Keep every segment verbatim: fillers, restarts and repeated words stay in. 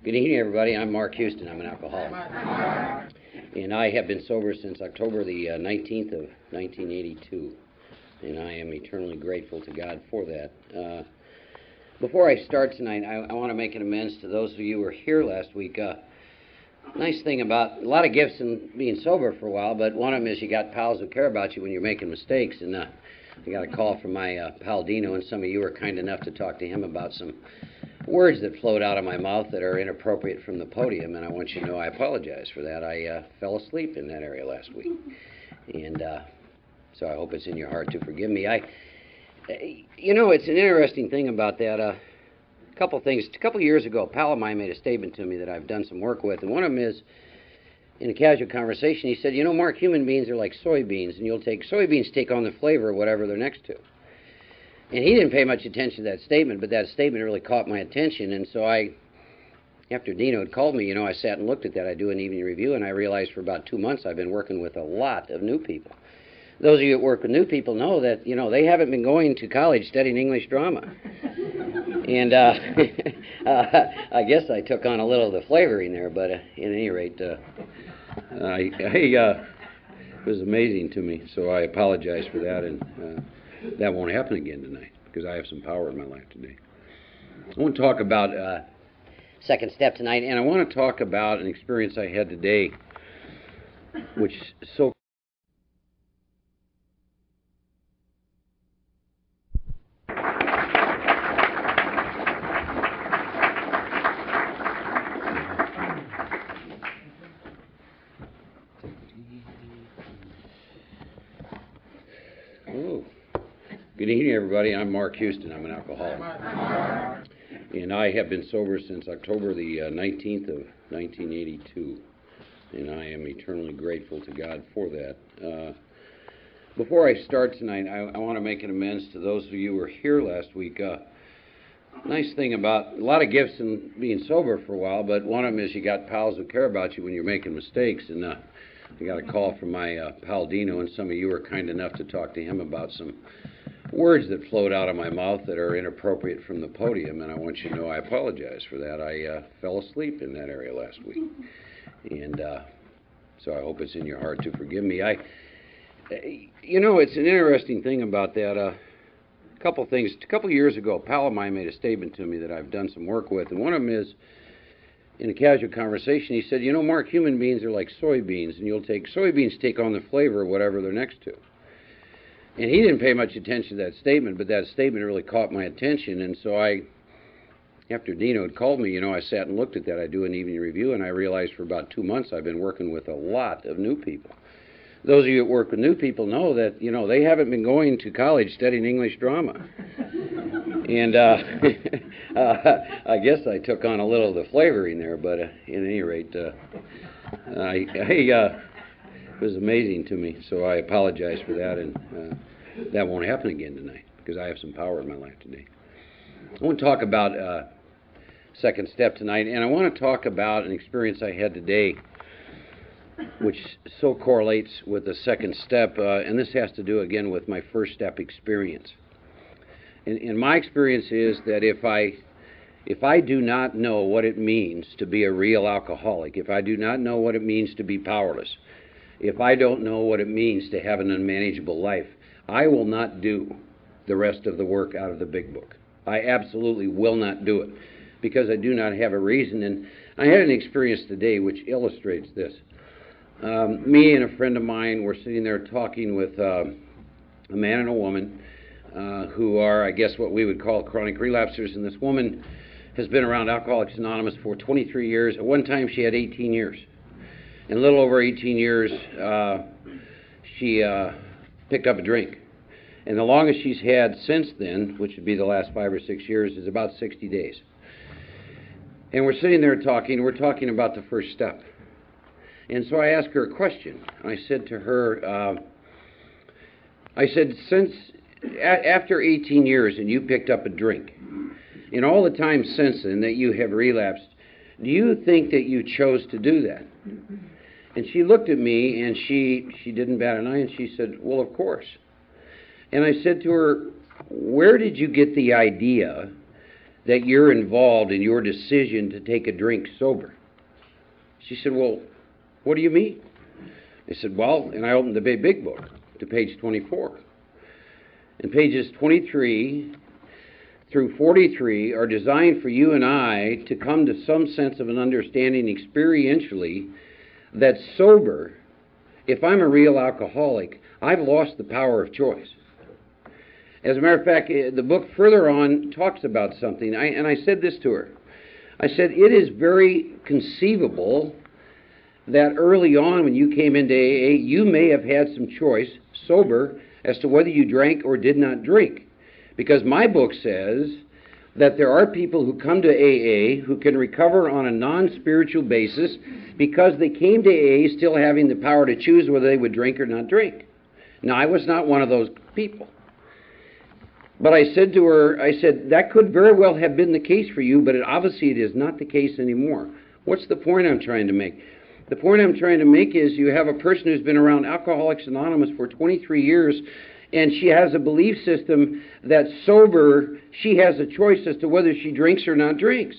Good evening, everybody. I'm Mark Houston. I'm an alcoholic. And I have been sober since October the uh, nineteenth of nineteen eighty-two. And I am eternally grateful to God for that. Uh, before I start tonight, I, I want to make an amends to those of you who were here last week. Uh, nice thing about a lot of gifts in being sober for a while, but one of them is you got pals who care about you when you're making mistakes. And uh, I got a call from my uh, pal Dino, and some of you were kind enough to talk to him about some words that flowed out of my mouth that are inappropriate from the podium, and I want you to know I apologize for that. I uh, fell asleep in that area last week, and uh, so I hope it's in your heart to forgive me. I, you know, it's an interesting thing about that. Uh, a couple things. A couple years ago, a pal of mine made a statement to me that I've done some work with, and one of them is, in a casual conversation, he said, you know, Mark, human beings are like soybeans, and you'll take, soybeans take on the flavor of whatever they're next to. And he didn't pay much attention to that statement, but that statement really caught my attention. And so I, after Dino had called me, you know, I sat and looked at that. I do an evening review, and I realized for about two months I've been working with a lot of new people. Those of you that work with new people know that, you know, they haven't been going to college studying English drama. And uh, uh, I guess I took on a little of the flavoring there, but uh, at any rate, uh, I, I, uh, it was amazing to me, so I apologize for that. And uh, that won't happen again tonight, because I have some power in my life today. I want to talk about uh, second step tonight, and I want to talk about an experience I had today, which so Oh. Good evening, everybody. I'm Mark Houston. I'm an alcoholic. And I have been sober since October the uh, nineteenth of nineteen eighty-two. And I am eternally grateful to God for that. Uh, before I start tonight, I, I want to make an amends to those of you who were here last week. Uh, nice thing about a lot of gifts in being sober for a while, but one of them is you got pals who care about you when you're making mistakes. And uh, I got a call from my uh, pal Dino, and some of you were kind enough to talk to him about some words that flowed out of my mouth that are inappropriate from the podium, and I want you to know I apologize for that. I uh, fell asleep in that area last week, and uh, so I hope it's in your heart to forgive me. I, you know, it's an interesting thing about that. Uh, a couple things. A couple years ago, a pal of mine made a statement to me that I've done some work with, and one of them is, in a casual conversation, he said, you know, Mark, human beings are like soybeans, and you'll take, soybeans take on the flavor of whatever they're next to. And he didn't pay much attention to that statement, but that statement really caught my attention. And so I, after Dino had called me, you know, I sat and looked at that. I do an evening review, and I realized for about two months I've been working with a lot of new people. Those of you that work with new people know that, you know, they haven't been going to college studying English drama. And uh, uh, I guess I took on a little of the flavoring there, but uh, at any rate, uh, I... I uh, It was amazing to me, so I apologize for that, and uh, that won't happen again tonight, because I have some power in my life today. I want to talk about uh, second step tonight, and I want to talk about an experience I had today, which so correlates with the second step, uh, and this has to do, again, with my first step experience. And, and my experience is that if I, if I do not know what it means to be a real alcoholic, if I do not know what it means to be powerless, if I don't know what it means to have an unmanageable life, I will not do the rest of the work out of the big book. I absolutely will not do it, because I do not have a reason. And I had an experience today which illustrates this. Um, me and a friend of mine were sitting there talking with uh, a man and a woman uh, who are, I guess, what we would call chronic relapsers. And this woman has been around Alcoholics Anonymous for twenty-three years. At one time, she had eighteen years. In a little over eighteen years, uh, she uh, picked up a drink. And the longest she's had since then, which would be the last five or six years, is about sixty days. And we're sitting there talking, we're talking about the first step. And so I asked her a question. I said to her, uh, I said, since, a- after eighteen years and you picked up a drink, in all the time since then that you have relapsed, do you think that you chose to do that? And she looked at me, and she, she didn't bat an eye, and she said, well, of course. And I said to her, where did you get the idea that you're involved in your decision to take a drink sober. She said, well, what do you mean? I said, well, and I opened the big, big book to page twenty-four. And pages twenty-three through forty-three are designed for you and I to come to some sense of an understanding experientially that sober, if I'm a real alcoholic, I've lost the power of choice. As a matter of fact, the book further on talks about something, I, and I said this to her. I said, it is very conceivable that early on when you came into A A, you may have had some choice, sober, as to whether you drank or did not drink. Because my book says that there are people who come to A A who can recover on a non-spiritual basis because they came to A A still having the power to choose whether they would drink or not drink. Now, I was not one of those people. But I said to her, I said, that could very well have been the case for you, but it, obviously it is not the case anymore. What's the point I'm trying to make? The point I'm trying to make is you have a person who's been around Alcoholics Anonymous for twenty-three years, and she has a belief system that sober, she has a choice as to whether she drinks or not drinks.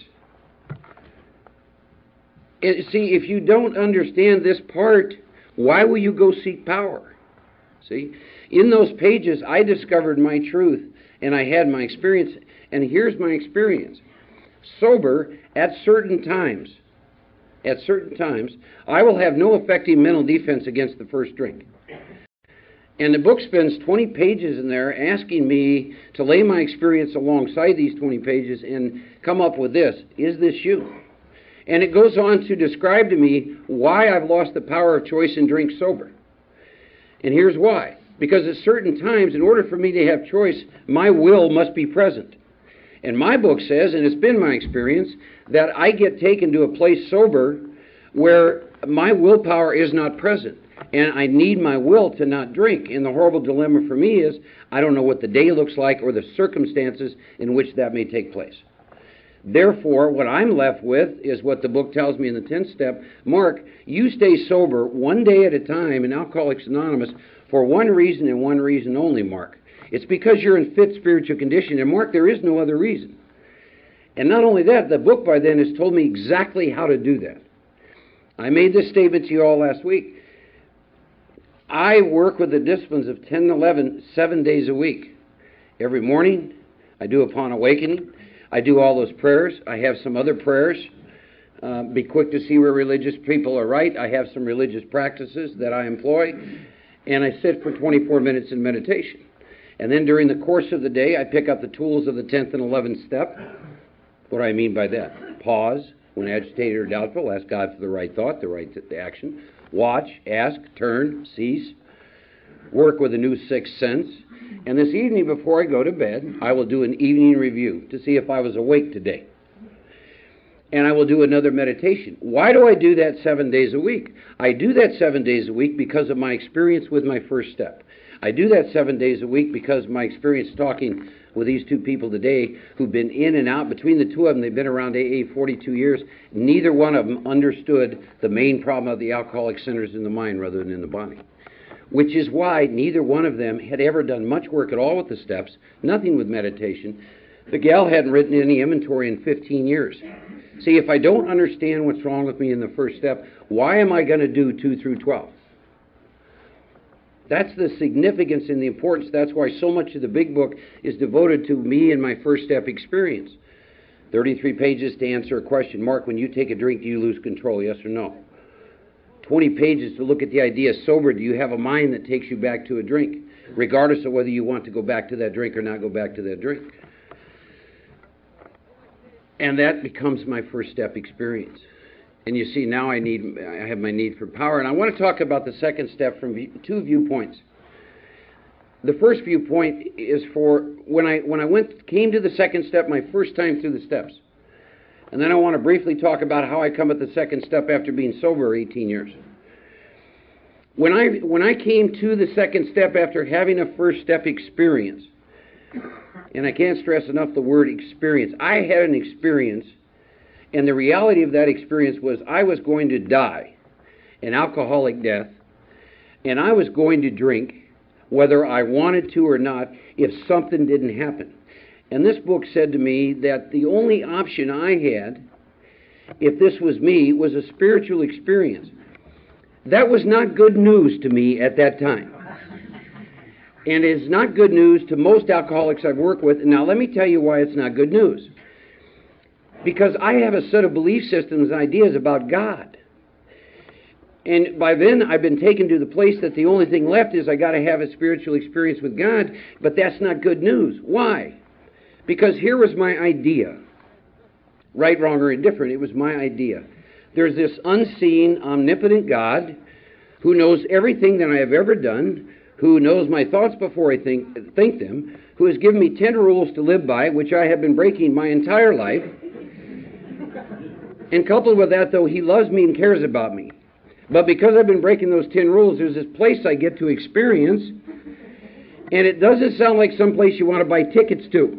It, see, if you don't understand this part, why will you go seek power? See, in those pages, I discovered my truth, and I had my experience, and here's my experience. Sober, at certain times, at certain times, I will have no effective mental defense against the first drink. And the book spends twenty pages in there asking me to lay my experience alongside these twenty pages and come up with this. Is this you? And it goes on to describe to me why I've lost the power of choice and drink sober. And here's why. Because at certain times, in order for me to have choice, my will must be present. And my book says, and it's been my experience, that I get taken to a place sober where my willpower is not present. And I need my will to not drink. And the horrible dilemma for me is, I don't know what the day looks like or the circumstances in which that may take place. Therefore, what I'm left with is what the book tells me in the tenth step. Mark, you stay sober one day at a time in Alcoholics Anonymous for one reason and one reason only, Mark. It's because you're in fit spiritual condition. And Mark, there is no other reason. And not only that, the book by then has told me exactly how to do that. I made this statement to you all last week. I work with the disciplines of ten and eleven seven days a week. Every morning, I do upon awakening. I do all those prayers. I have some other prayers. Uh, be quick to see where religious people are right. I have some religious practices that I employ. And I sit for twenty-four minutes in meditation. And then during the course of the day, I pick up the tools of the tenth and eleventh step. What do I mean by that? Pause. When agitated or doubtful, ask God for the right thought, the right th- the action. Watch, ask, turn, cease. Work with a new sixth sense. And this evening before I go to bed, I will do an evening review to see if I was awake today. And I will do another meditation. Why do I do that seven days a week? I do that seven days a week because of my experience with my first step. I do that seven days a week because of my experience talking with these two people today who've been in and out. Between the two of them, they've been around A A forty-two years. Neither one of them understood the main problem of the alcoholic centers in the mind rather than in the body. Which is why neither one of them had ever done much work at all with the steps, nothing with meditation. The gal hadn't written any inventory in fifteen years. See, if I don't understand what's wrong with me in the first step, why am I going to do two through twelve? That's the significance and the importance. That's why so much of the big book is devoted to me and my first step experience. thirty-three pages to answer a question. Mark, when you take a drink, do you lose control, yes or no? twenty pages to look at the idea, sober, do you have a mind that takes you back to a drink, regardless of whether you want to go back to that drink or not go back to that drink? And that becomes my first step experience. And you see, now I need, I have my need for power. And I want to talk about the second step from two viewpoints. The first viewpoint is for when I when I went came to the second step, my first time through the steps. And then I want to briefly talk about how I come at the second step after being sober eighteen years. When I when I came to the second step after having a first step experience, and I can't stress enough the word experience, I had an experience. And the reality of that experience was I was going to die an alcoholic death, and I was going to drink whether I wanted to or not if something didn't happen. And this book said to me that the only option I had, if this was me, was a spiritual experience. That was not good news to me at that time. And it's not good news to most alcoholics I've worked with. And now let me tell you why it's not good news. Because I have a set of belief systems and ideas about God. And by then I've been taken to the place that the only thing left is I got to have a spiritual experience with God. But that's not good news. Why? Because here was my idea. Right, wrong, or indifferent, it was my idea. There's this unseen, omnipotent God who knows everything that I have ever done, who knows my thoughts before I think, think them, who has given me ten rules to live by, which I have been breaking my entire life. And coupled with that, though, he loves me and cares about me. But because I've been breaking those ten rules, there's this place I get to experience, and it doesn't sound like some place you want to buy tickets to.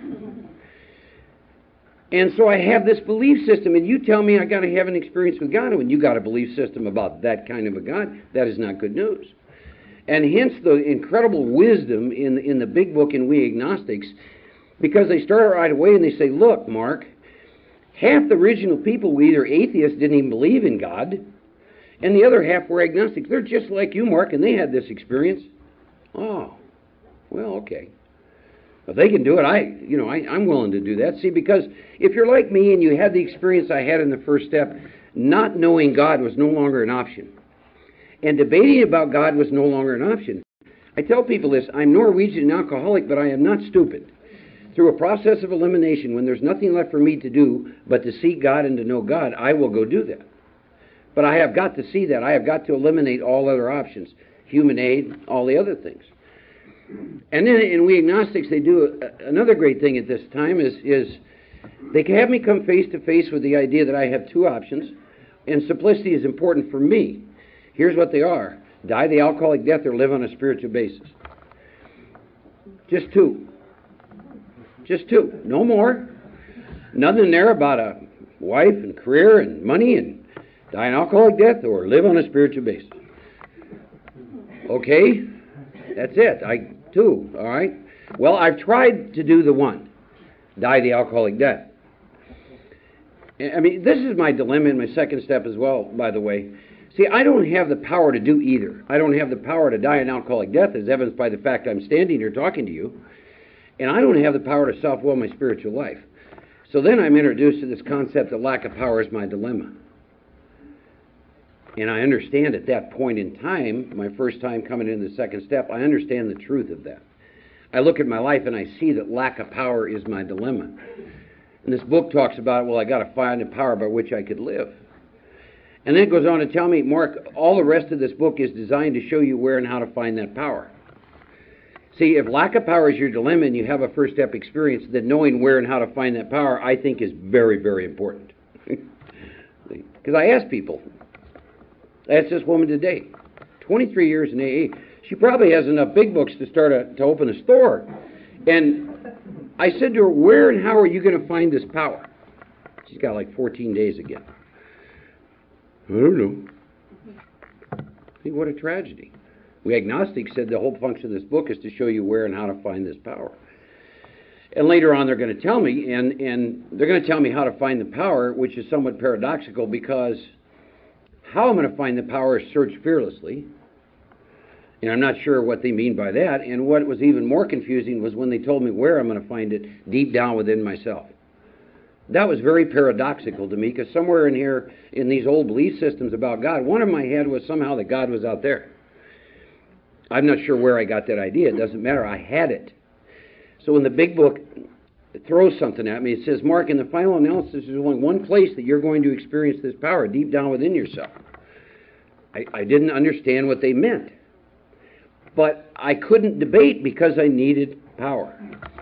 And so I have this belief system, and you tell me I got to have an experience with God, and when you got a belief system about that kind of a God, that is not good news. And hence the incredible wisdom in, in the big book in We Agnostics, because they start right away and they say, look, Mark, half the original people were either atheists, didn't even believe in God, and the other half were agnostics. They're just like you, Mark, and they had this experience. Oh, well, okay. If they can do it, I, you know, I, I'm willing to do that. See, because if you're like me and you had the experience I had in the first step, not knowing God was no longer an option. And debating about God was no longer an option. I tell people this, I'm Norwegian and alcoholic, but I am not stupid. Through a process of elimination, when there's nothing left for me to do but to seek God and to know God, I will go do that. But I have got to see that. I have got to eliminate all other options. Human aid, all the other things. And then in We Agnostics, they do a, another great thing at this time is, is they can have me come face to face with the idea that I have two options, and simplicity is important for me. Here's what they are. Die the alcoholic death or live on a spiritual basis. Just two. Just two. No more. Nothing there about a wife and career and money and die an alcoholic death or live on a spiritual basis. Okay? That's it. I two, all right? Well, I've tried to do the one. Die the alcoholic death. I mean, this is my dilemma in my second step as well, by the way. See, I don't have the power to do either. I don't have the power to die an alcoholic death, as evidenced by the fact I'm standing here talking to you. And I don't have the power to self-will my spiritual life. So then I'm introduced to this concept that lack of power is my dilemma. And I understand at that point in time, my first time coming in the second step, I understand the truth of that. I look at my life and I see that lack of power is my dilemma. And this book talks about, well, I got to find the power by which I could live. And then it goes on to tell me, Mark, all the rest of this book is designed to show you where and how to find that power. See, if lack of power is your dilemma and you have a first step experience, then knowing where and how to find that power, I think, is very, very important. Because I ask people, I asked this woman today, twenty-three years in A A. She probably has enough big books to start a, to open a store. And I said to her, where and how are you going to find this power? She's got like fourteen days again. I don't know. I think what a tragedy. We agnostics said the whole function of this book is to show you where and how to find this power. And later on they're going to tell me, and, and they're going to tell me how to find the power, which is somewhat paradoxical because how I'm going to find the power is search fearlessly. And I'm not sure what they mean by that. And what was even more confusing was when they told me where I'm going to find it deep down within myself. That was very paradoxical to me because somewhere in here, in these old belief systems about God, one in my head was somehow that God was out there. I'm not sure where I got that idea. It doesn't matter. I had it. So in the big book, it throws something at me. It says, Mark, in the final analysis, there's only one place that you're going to experience this power, deep down within yourself. I, I didn't understand what they meant. But I couldn't debate because I needed power.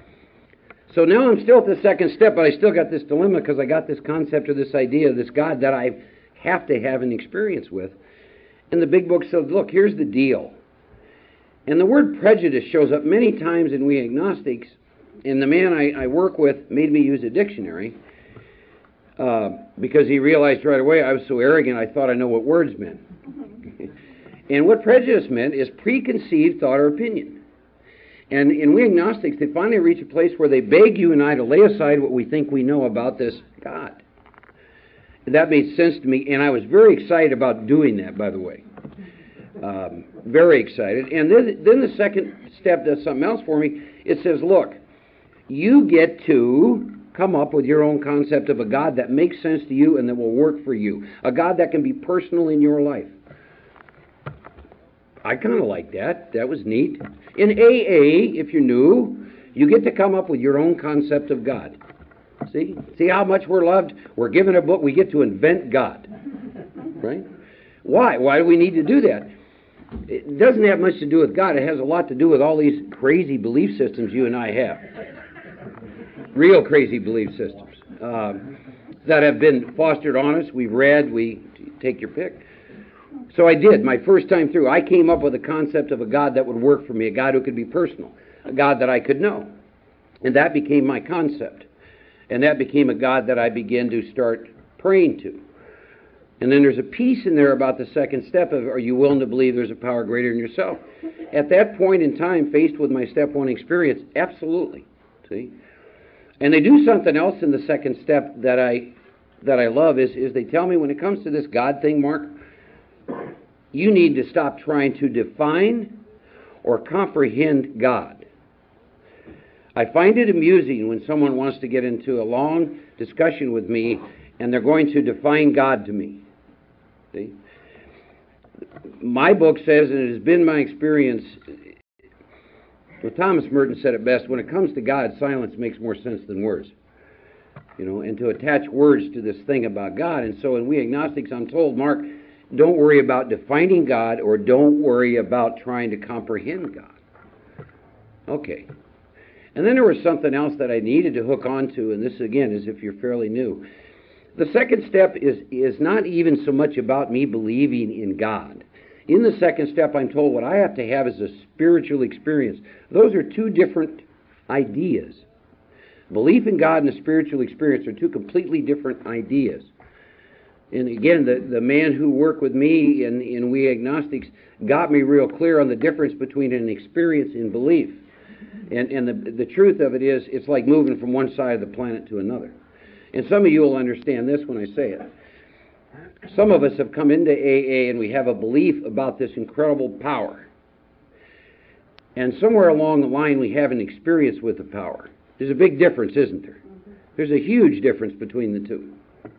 So now I'm still at the second step, but I still got this dilemma because I got this concept or this idea of this God that I have to have an experience with. And the big book says, look, here's the deal. And the word prejudice shows up many times in We Agnostics, and the man I, I work with made me use a dictionary uh, because he realized right away I was so arrogant I thought I know what words meant. And what prejudice meant is preconceived thought or opinion. And in we agnostics, they finally reach a place where they beg you and I to lay aside what we think we know about this God. That made sense to me, and I was very excited about doing that, by the way. Um, very excited. And then, then the second step does something else for me. It says, look, you get to come up with your own concept of a God that makes sense to you and that will work for you. A God that can be personal in your life. I kind of like that. That was neat. In A A, if you're new, you get to come up with your own concept of God. See? See how much we're loved? We're given a book. We get to invent God. Right? Why? Why do we need to do that? It doesn't have much to do with God. It has a lot to do with all these crazy belief systems you and I have. Real crazy belief systems um, that have been fostered on us. We've read. We take your pick. So I did. My first time through, I came up with a concept of a God that would work for me, a God who could be personal, a God that I could know. And that became my concept. And that became a God that I began to start praying to. And then there's a piece in there about the second step of, are you willing to believe there's a power greater than yourself? At that point in time, faced with my step one experience, absolutely. See? And they do something else in the second step that I that I love, is, is they tell me when it comes to this God thing, Mark, you need to stop trying to define or comprehend God. I find it amusing when someone wants to get into a long discussion with me and they're going to define God to me. See? My book says, and it has been my experience, well, Thomas Merton said it best, when it comes to God, silence makes more sense than words. You know, and to attach words to this thing about God. And so in We Agnostics, I'm told, Mark, don't worry about defining God, or don't worry about trying to comprehend God. Okay. And then there was something else that I needed to hook onto, and this again is if you're fairly new. The second step is, is not even so much about me believing in God. In the second step, I'm told what I have to have is a spiritual experience. Those are two different ideas. Belief in God and a spiritual experience are two completely different ideas. And again, the, the man who worked with me in, in We Agnostics got me real clear on the difference between an experience and belief. And, and the, the truth of it is, it's like moving from one side of the planet to another. And some of you will understand this when I say it. Some of us have come into A A and we have a belief about this incredible power. And somewhere along the line we have an experience with the power. There's a big difference, isn't there? There's a huge difference between the two.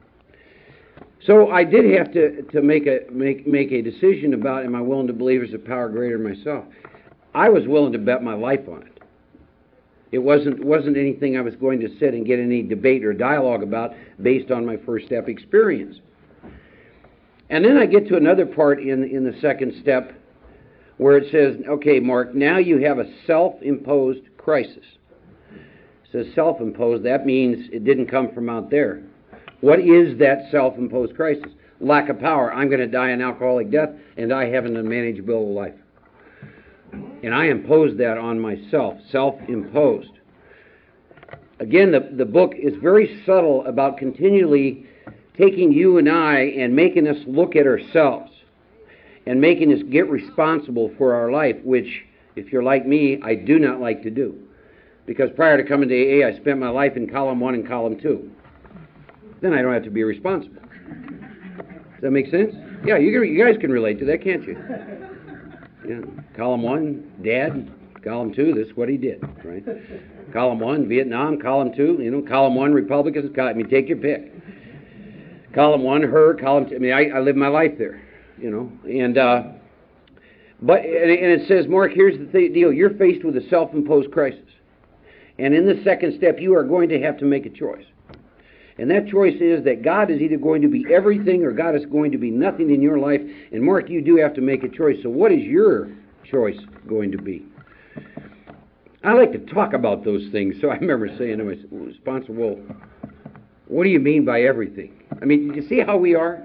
So I did have to, to make a make make a decision about, am I willing to believe there's a power greater than myself? I was willing to bet my life on it. It wasn't wasn't anything I was going to sit and get any debate or dialogue about based on my first step experience. And then I get to another part in in the second step where it says, okay, Mark, now you have a self-imposed crisis. It says self-imposed. That means it didn't come from out there. What is that self-imposed crisis? Lack of power. I'm going to die an alcoholic death, and I haven't a manageable life. And I imposed that on myself, self-imposed. Again, the, the book is very subtle about continually taking you and I and making us look at ourselves and making us get responsible for our life, which, if you're like me, I do not like to do. Because prior to coming to A A, I spent my life in column one and column two. Then I don't have to be responsible. Does that make sense? Yeah, you, you guys can relate to that, can't you? Yeah. Column one, Dad. Column two, this is what he did, right? Column one, Vietnam. Column two, you know, column one, Republicans. I mean, take your pick. Column one, her. Column two, I mean, I, I live my life there, you know. And uh, but and, and it says, Mark, here's the th- deal. You're faced with a self-imposed crisis, and in the second step, you are going to have to make a choice. And that choice is that God is either going to be everything or God is going to be nothing in your life. And Mark, you do have to make a choice. So what is your choice going to be? I like to talk about those things. So I remember saying to my sponsor, well, what do you mean by everything? I mean, you see how we are?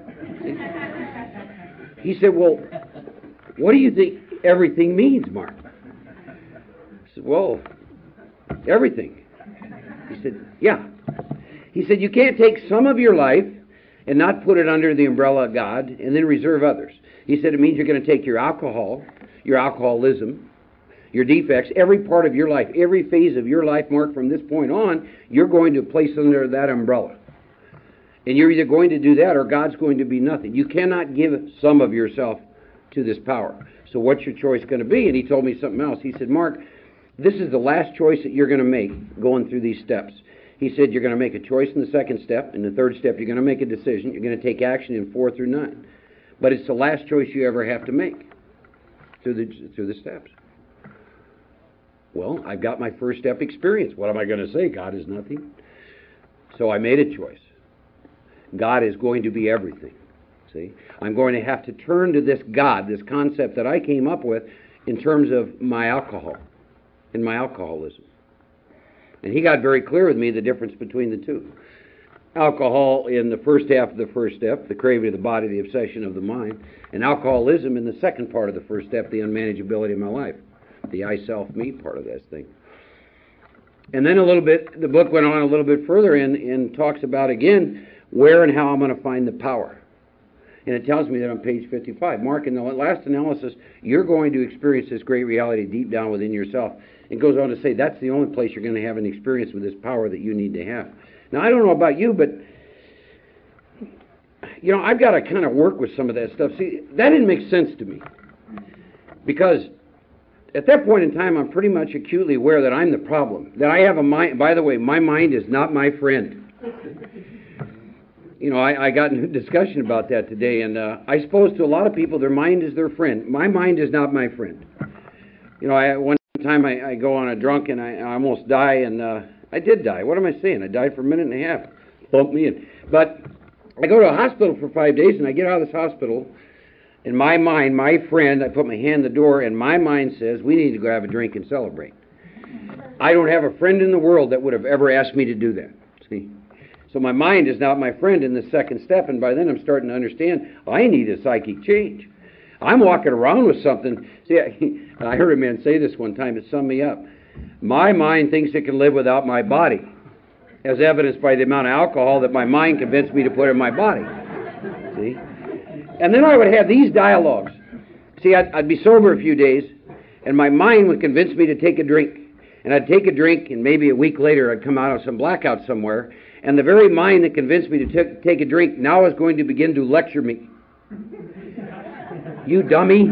He said, well, what do you think everything means, Mark? I said, well, everything. He said, yeah. He said, you can't take some of your life and not put it under the umbrella of God and then reserve others. He said, it means you're going to take your alcohol, your alcoholism, your defects, every part of your life, every phase of your life, Mark, from this point on, you're going to place under that umbrella. And you're either going to do that or God's going to be nothing. You cannot give some of yourself to this power. So what's your choice going to be? And he told me something else. He said, Mark, this is the last choice that you're going to make going through these steps. He said you're going to make a choice in the second step. In the third step, you're going to make a decision. You're going to take action in four through nine. But it's the last choice you ever have to make through the, through the steps. Well, I've got my first step experience. What am I going to say? God is nothing. So I made a choice. God is going to be everything. See? I'm going to have to turn to this God, this concept that I came up with in terms of my alcohol and my alcoholism. And he got very clear with me the difference between the two. Alcohol in the first half of the first step, the craving of the body, the obsession of the mind, and alcoholism in the second part of the first step, the unmanageability of my life, the I, self, me part of this thing. And then a little bit, the book went on a little bit further and, and talks about, again, where and how I'm going to find the power. And it tells me that on page fifty-five. Mark, in the last analysis, you're going to experience this great reality deep down within yourself. It goes on to say that's the only place you're going to have an experience with this power that you need to have. Now, I don't know about you, but, you know, I've got to kind of work with some of that stuff. See, that didn't make sense to me. Because at that point in time, I'm pretty much acutely aware that I'm the problem. That I have a mind. By the way, my mind is not my friend. You know, I, I got in a discussion about that today, and uh, I suppose to a lot of people, their mind is their friend. My mind is not my friend. You know, I, one time I, I go on a drunk, and I, I almost die, and uh, I did die. What am I saying? I died for a minute and a half. Bumped me in. But I go to a hospital for five days, and I get out of this hospital, and my mind, my friend, I put my hand in the door, and my mind says, we need to go have a drink and celebrate. I don't have a friend in the world that would have ever asked me to do that. See? So my mind is not my friend in the second step, and by then I'm starting to understand I need a psychic change. I'm walking around with something. See, I, I heard a man say this one time. It summed me up. My mind thinks it can live without my body, as evidenced by the amount of alcohol that my mind convinced me to put in my body. See? And then I would have these dialogues. See, I'd, I'd be sober a few days, and my mind would convince me to take a drink. And I'd take a drink, and maybe a week later I'd come out of some blackout somewhere, and the very mind that convinced me to t- take a drink now is going to begin to lecture me. You dummy.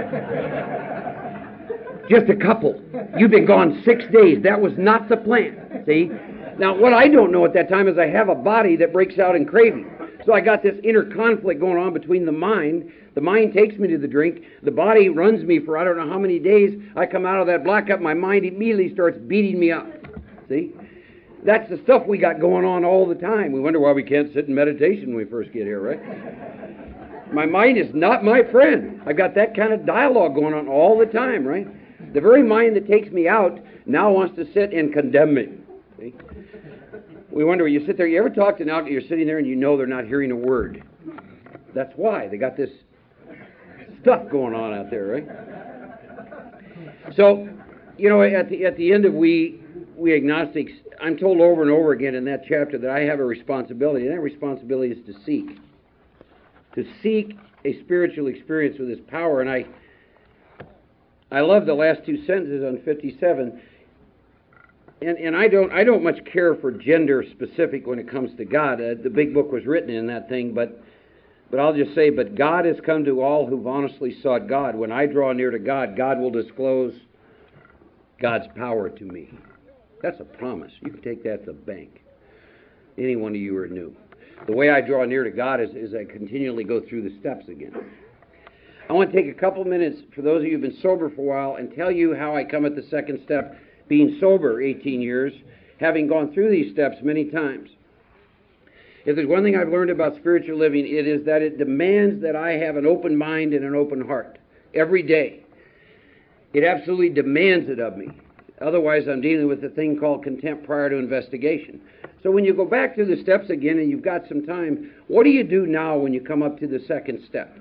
Just a couple. You've been gone six days. That was not the plan. See? Now, what I don't know at that time is I have a body that breaks out in craving. So I got this inner conflict going on between the mind. The mind takes me to the drink. The body runs me for I don't know how many days. I come out of that blackout. My mind immediately starts beating me up. See? That's the stuff we got going on all the time. We wonder why we can't sit in meditation when we first get here, right? My mind is not my friend. I've got that kind of dialogue going on all the time, right? The very mind that takes me out now wants to sit and condemn me. See? We wonder, you sit there, you ever talk to an alcoholic, you're sitting there and you know they're not hearing a word. That's why. They got this stuff going on out there, right? So, you know, at the at the end of we we agnostics, I'm told over and over again in that chapter that I have a responsibility, and that responsibility is to seek. To seek a spiritual experience with His power. And I I love the last two sentences on fifty-seven. And and I don't I don't much care for gender specific when it comes to God. Uh, the big book was written in that thing, but but I'll just say, but God has come to all who've honestly sought God. When I draw near to God, God will disclose God's power to me. That's a promise. You can take that to the bank. Any one of you are new. The way I draw near to God is, is I continually go through the steps again. I want to take a couple minutes for those of you who've been sober for a while and tell you how I come at the second step, being sober eighteen years, having gone through these steps many times. If there's one thing I've learned about spiritual living, it is that it demands that I have an open mind and an open heart every day. It absolutely demands it of me. Otherwise, I'm dealing with a thing called contempt prior to investigation. So when you go back through the steps again and you've got some time, what do you do now when you come up to the second step?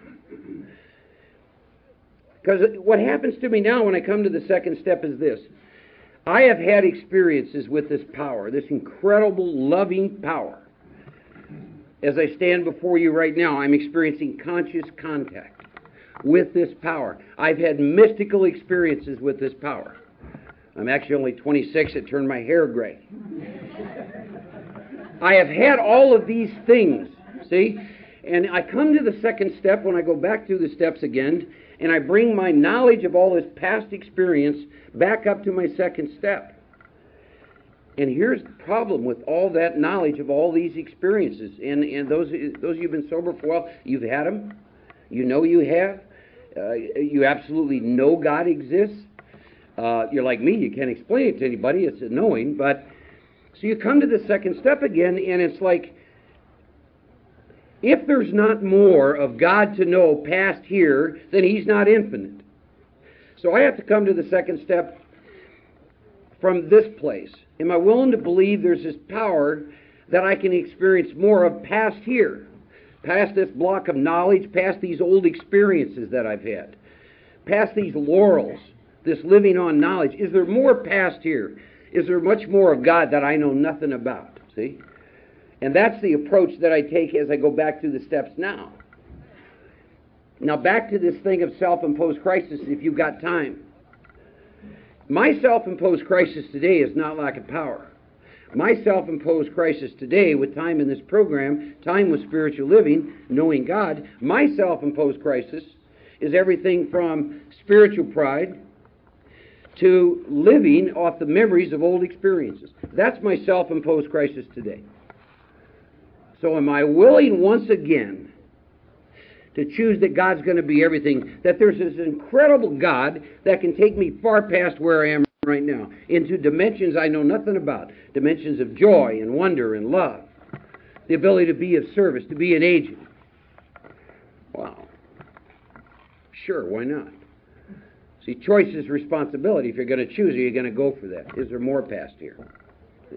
Because what happens to me now when I come to the second step is this. I have had experiences with this power, this incredible, loving power. As I stand before you right now, I'm experiencing conscious contact with this power. I've had mystical experiences with this power. I'm actually only twenty-six. It turned my hair gray. I have had all of these things, see? And I come to the second step when I go back through the steps again, and I bring my knowledge of all this past experience back up to my second step. And here's the problem with all that knowledge of all these experiences. And, and those, those of you who've been sober for a while, you've had them. You know you have. Uh, you absolutely know God exists. Uh, you're like me, you can't explain it to anybody. It's a knowing. But so you come to the second step again, and it's like, if there's not more of God to know past here, then He's not infinite. So I have to come to the second step from this place. Am I willing to believe there's this power that I can experience more of past here? Past this block of knowledge, past these old experiences that I've had, past these laurels, this living on knowledge. Is there more past here? Is there much more of God that I know nothing about? See? And that's the approach that I take as I go back through the steps now. Now back to this thing of self-imposed crisis, if you've got time. My self-imposed crisis today is not lack of power. My self-imposed crisis today, with time in this program, time with spiritual living, knowing God, my self-imposed crisis is everything from spiritual pride to living off the memories of old experiences. That's my self-imposed crisis today. So am I willing once again to choose that God's going to be everything, that there's this incredible God that can take me far past where I am right now, into dimensions I know nothing about, dimensions of joy and wonder and love, the ability to be of service, to be an agent. Wow. Sure, why not? See, choice is responsibility. If you're going to choose, are you going to go for that? Is there more past here? See?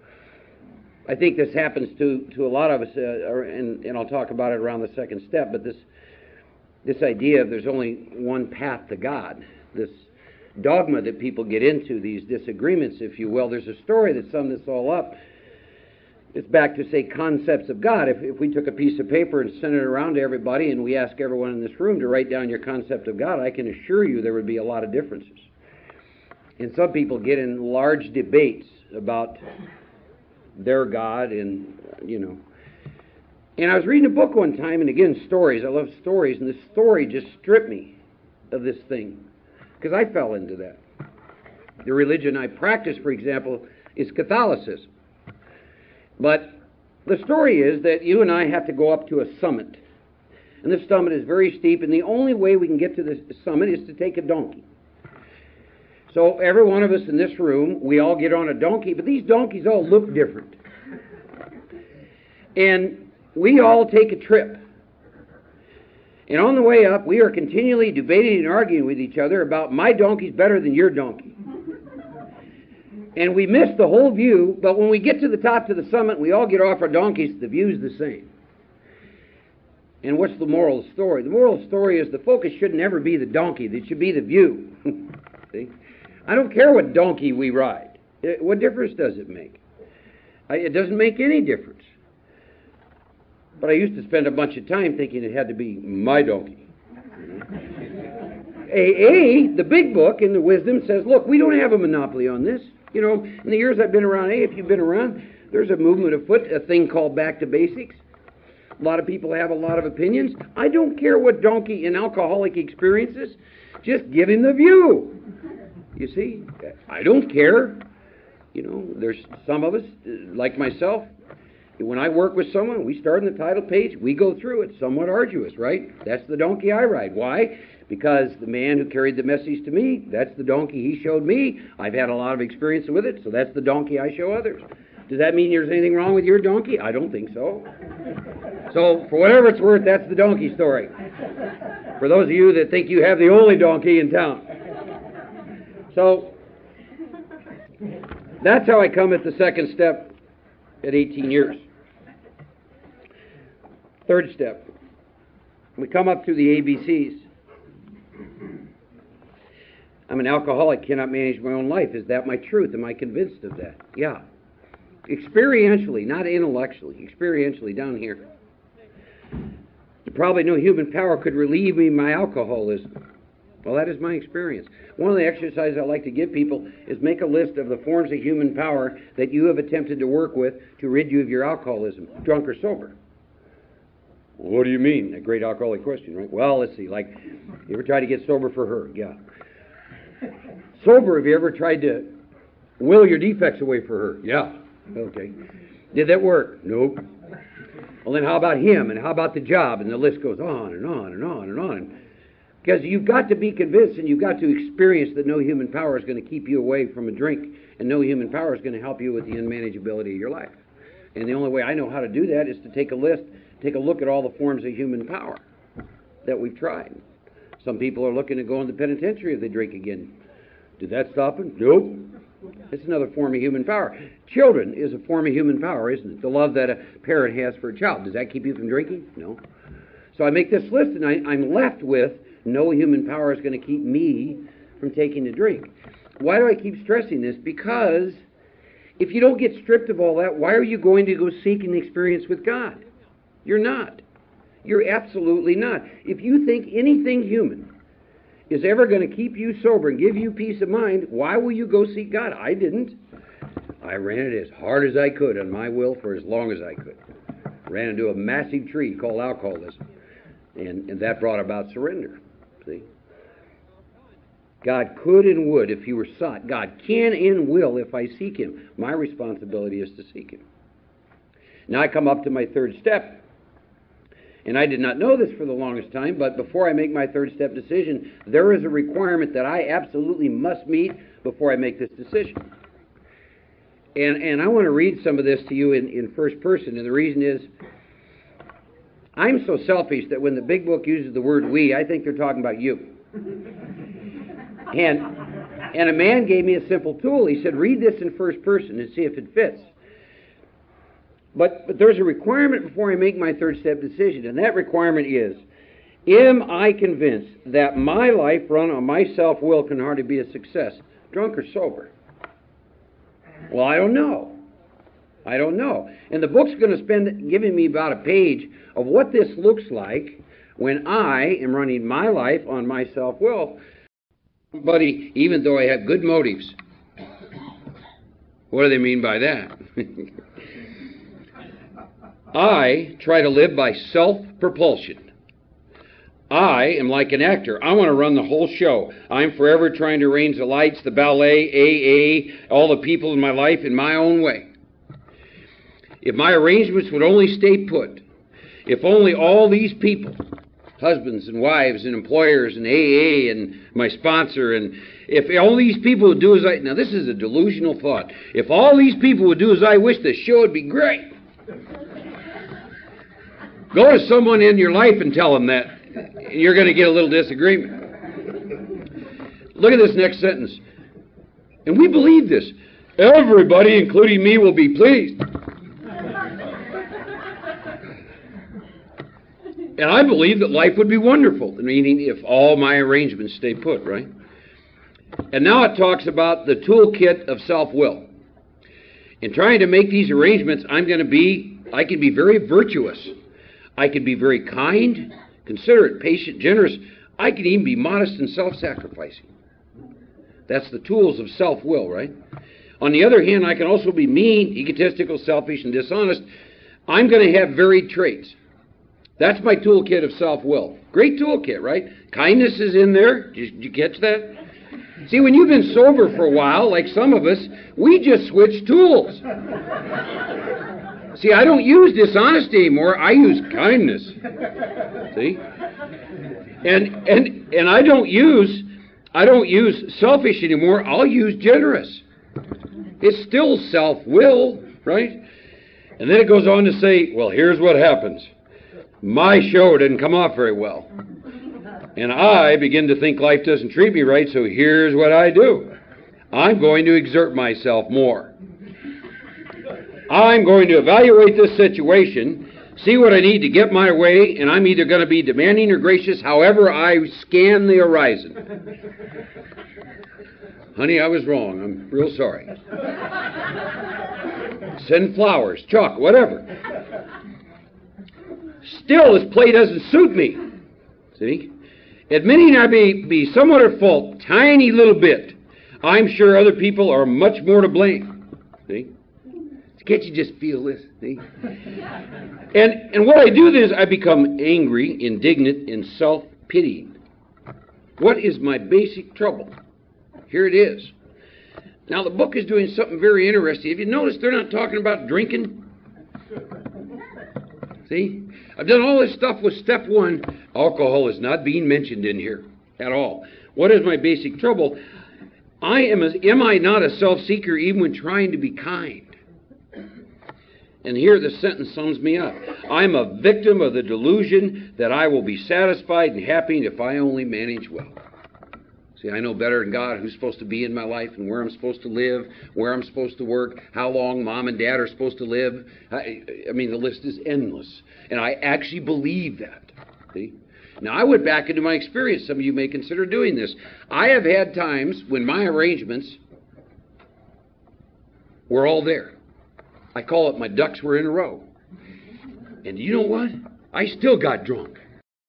I think this happens to, to a lot of us, uh, or, and, and I'll talk about it around the second step, but this, this idea of there's only one path to God, this dogma that people get into, these disagreements, if you will. There's a story that summed this all up. It's back to, say, concepts of God. If, if we took a piece of paper and sent it around to everybody and we ask everyone in this room to write down your concept of God, I can assure you there would be a lot of differences. And some people get in large debates about their God and, you know. And I was reading a book one time, and again, stories. I love stories, and this story just stripped me of this thing. Because I fell into that. The religion I practice, for example, is Catholicism. But the story is that you and I have to go up to a summit. And this summit is very steep, and the only way we can get to this summit is to take a donkey. So every one of us in this room, we all get on a donkey, but these donkeys all look different. And we all take a trip. And on the way up, we are continually debating and arguing with each other about my donkey's better than your donkey. And we miss the whole view, but when we get to the top of the summit, we all get off our donkeys, the view's the same. And what's the moral of the story? The moral of the story is the focus should never be the donkey, it should be the view. See? I don't care what donkey we ride. It, what difference does it make? I, it doesn't make any difference. But I used to spend a bunch of time thinking it had to be my donkey. A A, the big book in the wisdom, says, look, we don't have a monopoly on this. You know, in the years I've been around, A, if you've been around, there's a movement afoot, a thing called back to basics. A lot of people have a lot of opinions. I don't care what donkey and alcoholic experiences, just give him the view. You see, I don't care. You know, there's some of us, like myself, when I work with someone, we start on the title page, we go through it, somewhat arduous, right? That's the donkey I ride. Why? Because the man who carried the message to me, that's the donkey he showed me. I've had a lot of experience with it, so that's the donkey I show others. Does that mean there's anything wrong with your donkey? I don't think so. So, for whatever it's worth, that's the donkey story. For those of you that think you have the only donkey in town. So, that's how I come at the second step at eighteen years. Third step. We come up through the A B Cs. I'm an alcoholic, cannot manage my own life. Is that my truth? Am I convinced of that? Yeah. Experientially, not intellectually. Experientially, down here. Probably no human power could relieve me of my alcoholism. Well, that is my experience. One of the exercises I like to give people is make a list of the forms of human power that you have attempted to work with to rid you of your alcoholism, drunk or sober. Well, what do you mean? A great alcoholic question, right? Well, let's see. Like, you ever tried to get sober for her? Yeah. Sober, have you ever tried to will your defects away for her? Yeah. Okay. Did that work? Nope. Well, then how about him? And how about the job? And the list goes on and on and on and on. Because you've got to be convinced and you've got to experience that no human power is going to keep you away from a drink, and no human power is going to help you with the unmanageability of your life. And the only way I know how to do that is to take a list, take a look at all the forms of human power that we've tried. Some people are looking to go in the penitentiary if they drink again. Did that stop them? Nope. It's another form of human power. Children is a form of human power, isn't it? The love that a parent has for a child. Does that keep you from drinking? No. So I make this list, and I, I'm left with no human power is going to keep me from taking a drink. Why do I keep stressing this? Because if you don't get stripped of all that, why are you going to go seek an experience with God? You're not. You're absolutely not. If you think anything human is ever going to keep you sober and give you peace of mind, why will you go seek God? I didn't. I ran it as hard as I could on my will for as long as I could. Ran into a massive tree called alcoholism. And, and that brought about surrender. See? God could and would if he were sought. God can and will if I seek him. My responsibility is to seek him. Now I come up to my third step. And I did not know this for the longest time, but before I make my third step decision, there is a requirement that I absolutely must meet before I make this decision. And, and I want to read some of this to you in, in first person, and the reason is, I'm so selfish that when the big book uses the word we, I think they're talking about you. And, and a man gave me a simple tool. He said, read this in first person and see if it fits. But, but there's a requirement before I make my third step decision, and that requirement is, am I convinced that my life run on my self-will can hardly be a success, drunk or sober? Well, I don't know. I don't know. And the book's going to spend giving me about a page of what this looks like when I am running my life on my self-will. Buddy, even though I have good motives. What do they mean by that? I try to live by self-propulsion. I am like an actor. I want to run the whole show. I'm forever trying to arrange the lights, the ballet, A A, all the people in my life in my own way. If my arrangements would only stay put, if only all these people, husbands and wives and employers and A A and my sponsor, and if all these people would do as I... Now, this is a delusional thought. If all these people would do as I wish, the show would be great. Go to someone in your life and tell them that. You're going to get a little disagreement. Look at this next sentence. And we believe this. Everybody, including me, will be pleased. And I believe that life would be wonderful, meaning if all my arrangements stay put, right? And now it talks about the toolkit of self-will. In trying to make these arrangements, I'm going to be, I can be very virtuous. I can be very kind, considerate, patient, generous. I can even be modest and self-sacrificing. That's the tools of self-will, right? On the other hand, I can also be mean, egotistical, selfish, and dishonest. I'm going to have varied traits. That's my toolkit of self-will. Great toolkit, right? Kindness is in there. Did you, did you catch that? See, when you've been sober for a while, like some of us, we just switch tools. See, I don't use dishonesty anymore. I use kindness. See? And and and I don't use I don't use selfish anymore. I'll use generous. It's still self-will, right? And then it goes on to say, well, here's what happens. My show didn't come off very well. And I begin to think life doesn't treat me right, so here's what I do. I'm going to exert myself more. I'm going to evaluate this situation, see what I need to get my way, and I'm either going to be demanding or gracious, however I scan the horizon. Honey, I was wrong. I'm real sorry. Send flowers, chalk, whatever. Still, this play doesn't suit me. See? Admitting I may be somewhat at fault, tiny little bit, I'm sure other people are much more to blame. See? Can't you just feel this? See? And, and what I do then is I become angry, indignant, and self-pitying. What is my basic trouble? Here it is. Now, the book is doing something very interesting. Have you noticed they're not talking about drinking? See? I've done all this stuff with step one. Alcohol is not being mentioned in here at all. What is my basic trouble? I am, a, am I not a self-seeker even when trying to be kind? And here the sentence sums me up. I'm a victim of the delusion that I will be satisfied and happy if I only manage well. See, I know better than God who's supposed to be in my life and where I'm supposed to live, where I'm supposed to work, how long mom and dad are supposed to live. I, I mean, the list is endless. And I actually believe that. See? Now, I went back into my experience. Some of you may consider doing this. I have had times when my arrangements were all there. I call it my ducks were in a row. And you know what? I still got drunk.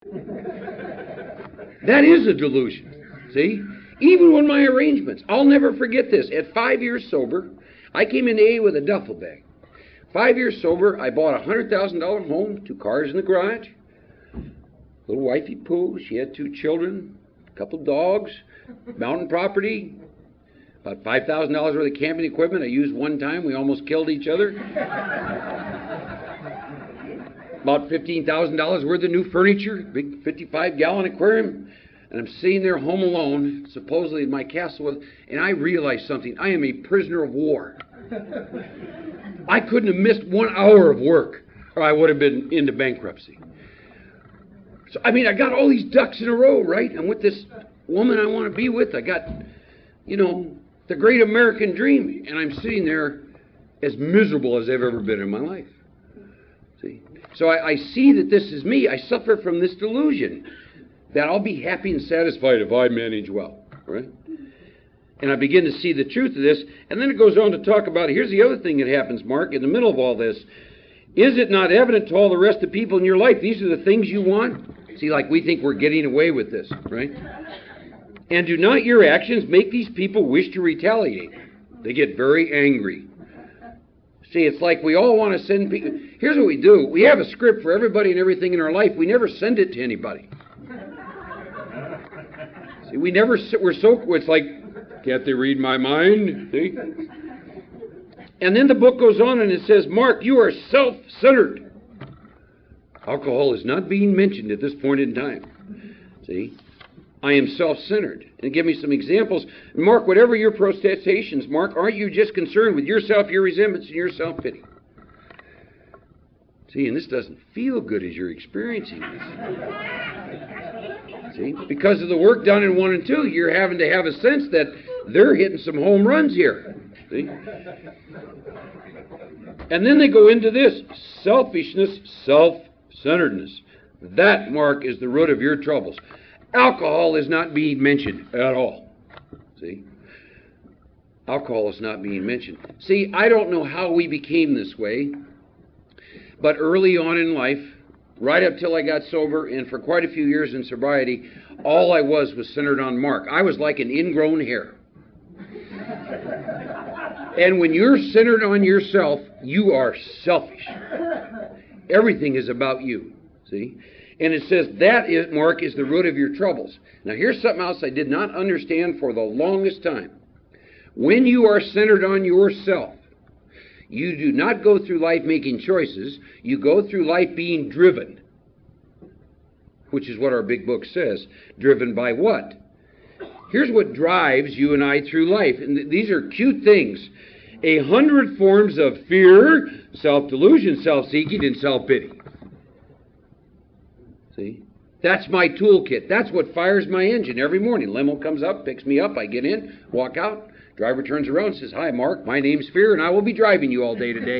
That is a delusion. See? Even when my arrangements, I'll never forget this. At five years sober, I came into A with a duffel bag. Five years sober, I bought a one hundred thousand dollars home, two cars in the garage, little wifey Pooh, she had two children, a couple dogs, mountain property, about five thousand dollars worth of camping equipment I used one time. We almost killed each other. About fifteen thousand dollars worth of new furniture, big fifty-five gallon aquarium. And I'm sitting there home alone, supposedly in my castle, and I realized something. I am a prisoner of war. I couldn't have missed one hour of work, or I would have been into bankruptcy. So, I mean, I got all these ducks in a row, right? I'm with this woman I want to be with. I got, you know, the great American dream. And I'm sitting there as miserable as I've ever been in my life. See? So I, I see that this is me. I suffer from this delusion that I'll be happy and satisfied if I manage well, right? And I begin to see the truth of this. And then it goes on to talk about, here's the other thing that happens, Mark, in the middle of all this. Is it not evident to all the rest of the people in your life, these are the things you want? See, like we think we're getting away with this, right? And do not your actions make these people wish to retaliate? They get very angry. See, it's like we all want to send people. Here's what we do. We have a script for everybody and everything in our life. We never send it to anybody. See, we never, we're so, it's like, can't they read my mind? See? And then the book goes on and it says, Mark, you are self-centered. Alcohol is not being mentioned at this point in time. See? I am self-centered. And give me some examples. Mark, whatever your protestations, Mark, aren't you just concerned with yourself, your resentments, and your self-pity? See, and this doesn't feel good as you're experiencing this. See? Because of the work done in one and two, you're having to have a sense that they're hitting some home runs here. See? And then they go into this. Selfishness, self-centeredness. That, Mark, is the root of your troubles. Alcohol is not being mentioned at all. See? Alcohol is not being mentioned. See, I don't know how we became this way, but early on in life, right up till I got sober, and for quite a few years in sobriety, all I was was centered on Mark. I was like an ingrown hair. And when you're centered on yourself, you are selfish. Everything is about you. See? And it says that, is, Mark, is the root of your troubles. Now, here's something else I did not understand for the longest time. When you are centered on yourself, you do not go through life making choices. You go through life being driven, which is what our big book says. Driven by what? Here's what drives you and I through life. And th- these are cute things. A hundred forms of fear, self-delusion, self-seeking, and self-pity. See? That's my toolkit. That's what fires my engine every morning. Limo comes up, picks me up, I get in, walk out. Driver turns around and says, "Hi, Mark, my name's Fear, and I will be driving you all day today."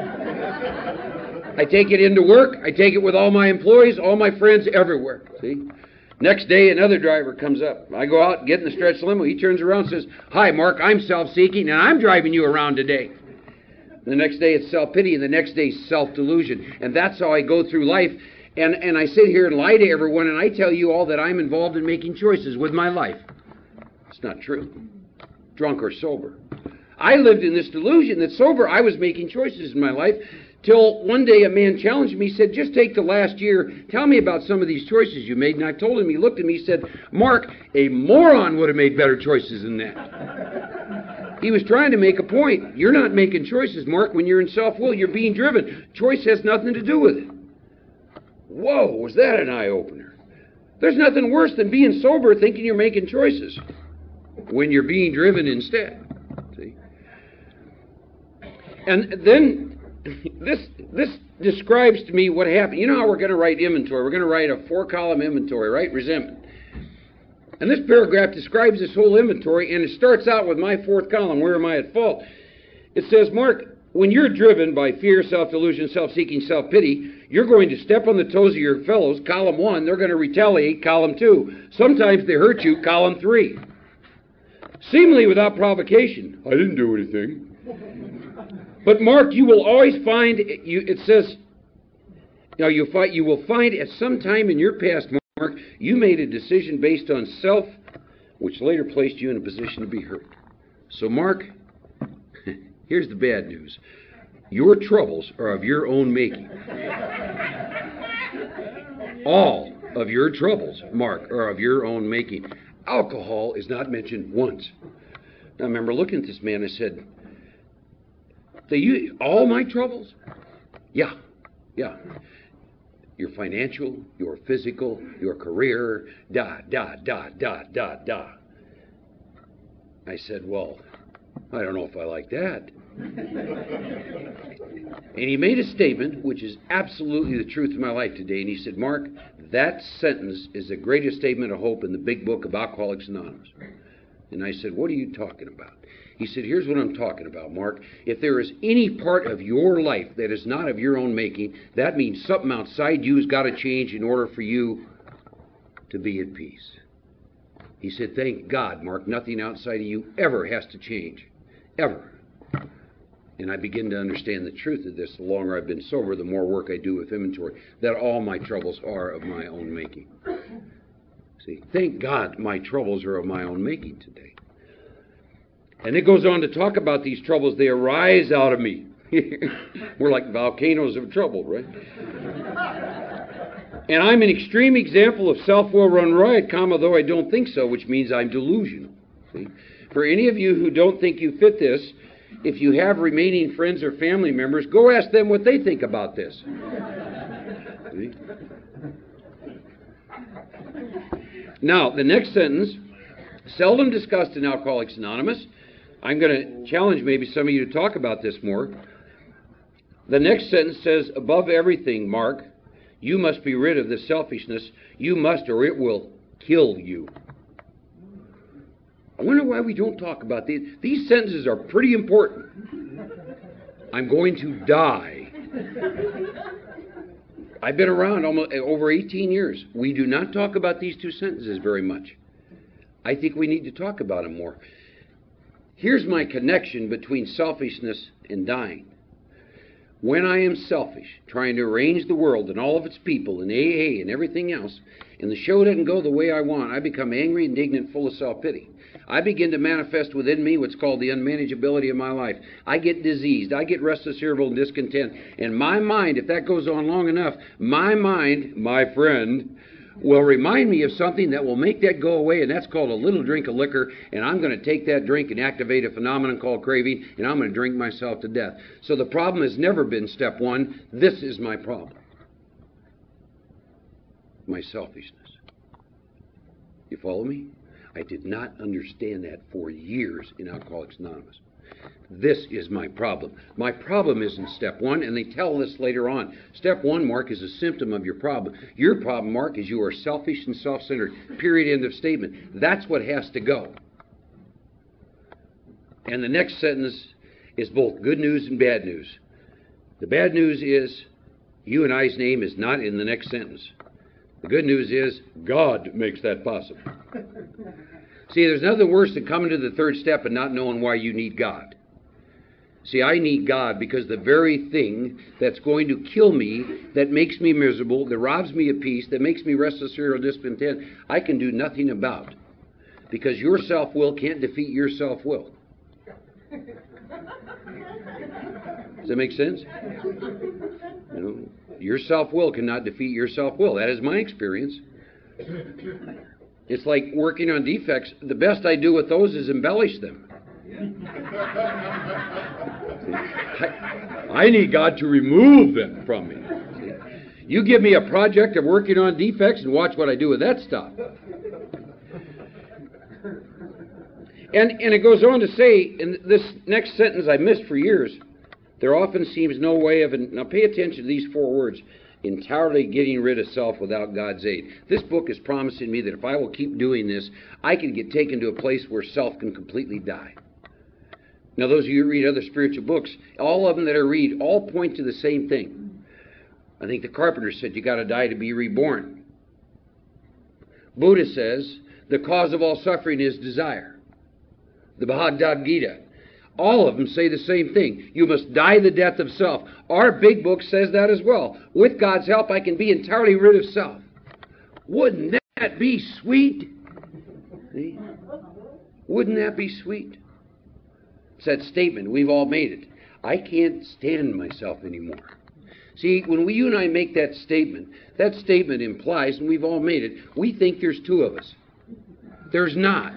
I take it into work. I take it with all my employees, all my friends, everywhere. See? Next day, another driver comes up. I go out, get in the stretch limo. He turns around and says, "Hi, Mark, I'm self-seeking, and I'm driving you around today." The next day, it's self-pity, and the next day, self-delusion. And that's how I go through life. And, and I sit here and lie to everyone, and I tell you all that I'm involved in making choices with my life. It's not true. Drunk or sober. I lived in this delusion that sober, I was making choices in my life, till one day a man challenged me, said, just take the last year, tell me about some of these choices you made. And I told him, he looked at me, he said, Mark, a moron would have made better choices than that. He was trying to make a point. You're not making choices, Mark, when you're in self-will. You're being driven. Choice has nothing to do with it. Whoa, was that an eye-opener? There's nothing worse than being sober thinking you're making choices when you're being driven instead. See? And then this this describes to me what happened. You know how we're going to write inventory? We're going to write a four-column inventory, right? Resentment. And this paragraph describes this whole inventory, and it starts out with my fourth column. Where am I at fault? It says, Mark, when you're driven by fear, self-delusion, self-seeking, self-pity, you're going to step on the toes of your fellows, column one. They're going to retaliate, column two. Sometimes they hurt you, column three. Seemingly without provocation. I didn't do anything. But Mark, you will always find, you, it says, you know, you, find, you will find at some time in your past, Mark, you made a decision based on self, which later placed you in a position to be hurt. So Mark, here's the bad news. Your troubles are of your own making. All of your troubles, Mark, are of your own making. Alcohol is not mentioned once. Now, I remember looking at this man, I said, "Do you, all my troubles?" Yeah, yeah. Your financial, your physical, your career, da, da, da, da, da, da. I said, well, I don't know if I like that. And he made a statement which is absolutely the truth of my life today. And he said, Mark, that sentence is the greatest statement of hope in the big book of Alcoholics Anonymous. And I said, what are you talking about? He said, here's what I'm talking about, Mark. If there is any part of your life that is not of your own making, that means something outside you has got to change in order for you to be at peace. He said, thank God, Mark, nothing outside of you ever has to change. Ever. And I begin to understand the truth of this. The longer I've been sober, the more work I do with inventory, that all my troubles are of my own making. See, thank God my troubles are of my own making today. And it goes on to talk about these troubles. They arise out of me. We're like volcanoes of trouble, right? And I'm an extreme example of self-will run riot, comma, though I don't think so, which means I'm delusional. See? For any of you who don't think you fit this, if you have remaining friends or family members, go ask them what they think about this. See? Now, the next sentence, seldom discussed in Alcoholics Anonymous. I'm going to challenge maybe some of you to talk about this more. The next sentence says, above everything, Mark, you must be rid of this selfishness. You must, or it will kill you. I wonder why we don't talk about these. These sentences are pretty important. I'm going to die. I've been around almost over eighteen years. We do not talk about these two sentences very much. I think we need to talk about them more. Here's my connection between selfishness and dying. When I am selfish, trying to arrange the world and all of its people and A A and everything else, and the show doesn't go the way I want, I become angry, indignant, full of self-pity. I begin to manifest within me what's called the unmanageability of my life. I get diseased. I get restless, irritable, and discontent. And my mind, if that goes on long enough, my mind, my friend, will remind me of something that will make that go away, and that's called a little drink of liquor, and I'm going to take that drink and activate a phenomenon called craving, and I'm going to drink myself to death. So the problem has never been step one. This is my problem. My selfishness. You follow me? I did not understand that for years in Alcoholics Anonymous. This is my problem. My problem isn't step one, and they tell this later on. Step one, Mark, is a symptom of your problem. Your problem, Mark, is you are selfish and self-centered. Period, end of statement. That's what has to go. And the next sentence is both good news and bad news. The bad news is you and I's name is not in the next sentence. The good news is God makes that possible. See, there's nothing worse than coming to the third step and not knowing why you need God. See, I need God because the very thing that's going to kill me, that makes me miserable, that robs me of peace, that makes me restless or discontent, I can do nothing about. Because your self-will can't defeat your self-will. Does that make sense? You know, your self-will cannot defeat your self-will. That is my experience. It's like working on defects. The best I do with those is embellish them. I, I need God to remove them from me. See? You give me a project of working on defects and watch what I do with that stuff. And, and it goes on to say, in this next sentence I missed for years, there often seems no way of, now pay attention to these four words, entirely getting rid of self without God's aid. This book is promising me that if I will keep doing this, I can get taken to a place where self can completely die. Now, those of you who read other spiritual books, all of them that I read, all point to the same thing. I think the Carpenter said, you got to die to be reborn. Buddha says, the cause of all suffering is desire. The Bhagavad Gita, all of them say the same thing. You must die the death of self. Our big book says that as well. With God's help, I can be entirely rid of self. Wouldn't that be sweet? See? Wouldn't that be sweet? It's that statement. We've all made it. I can't stand myself anymore. See, when we, you and I make that statement, that statement implies, and we've all made it, we think there's two of us. There's not.